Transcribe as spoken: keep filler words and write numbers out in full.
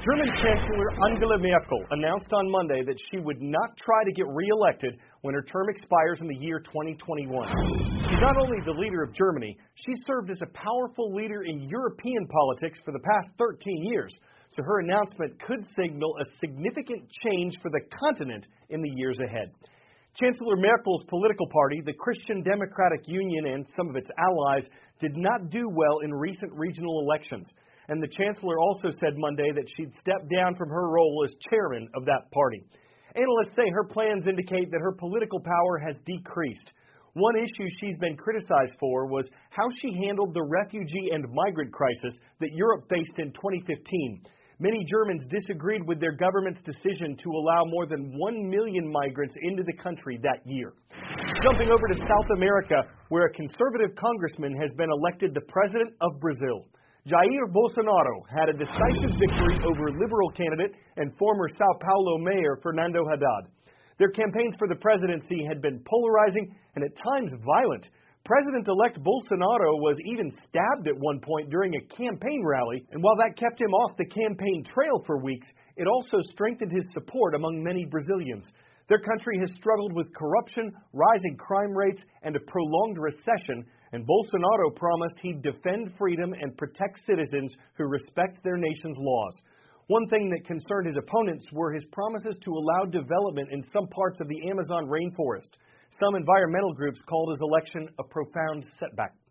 German Chancellor Angela Merkel announced on Monday that she would not try to get re-elected when her term expires in the year twenty twenty-one. She's not only the leader of Germany, she served as a powerful leader in European politics for the past thirteen years. So her announcement could signal a significant change for the continent in the years ahead. Chancellor Merkel's political party, the Christian Democratic Union, and some of its allies did not do well in recent regional elections. And the chancellor also said Monday that she'd step down from her role as chairman of that party. Analysts say her plans indicate that her political power has decreased. One issue she's been criticized for was how she handled the refugee and migrant crisis that Europe faced in twenty fifteen. Many Germans disagreed with their government's decision to allow more than one million migrants into the country that year. Jumping over to South America, where a conservative congressman has been elected the president of Brazil. Jair Bolsonaro had a decisive victory over Liberal candidate and former Sao Paulo mayor Fernando Haddad. Their campaigns for the presidency had been polarizing and at times violent. President-elect Bolsonaro was even stabbed at one point during a campaign rally, and while that kept him off the campaign trail for weeks, it also strengthened his support among many Brazilians. Their country has struggled with corruption, rising crime rates, and a prolonged recession, and Bolsonaro promised he'd defend freedom and protect citizens who respect their nation's laws. One thing that concerned his opponents were his promises to allow development in some parts of the Amazon rainforest. Some environmental groups called his election a profound setback.